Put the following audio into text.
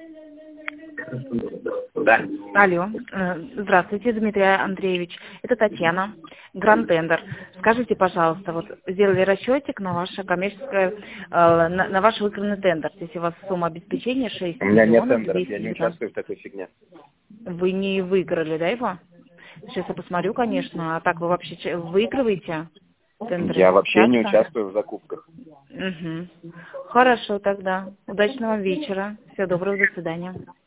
Да. Алло. Здравствуйте, Дмитрий Андреевич. Это Татьяна, Гранд Тендер. Скажите, пожалуйста, вот сделали расчетик на ваше коммерческое, на ваш выигранный тендер. Если у вас сумма обеспечения 6 У меня нет миллионов тендеров, я не 219. участвую в такой фигне. Вы не выиграли, да, его? Сейчас я посмотрю, конечно. А так вы вообще выигрываете тендеры? Я вообще не Часто? участвую в закупках. Угу. Хорошо тогда. Удачного вечера. Всего доброго, до свидания.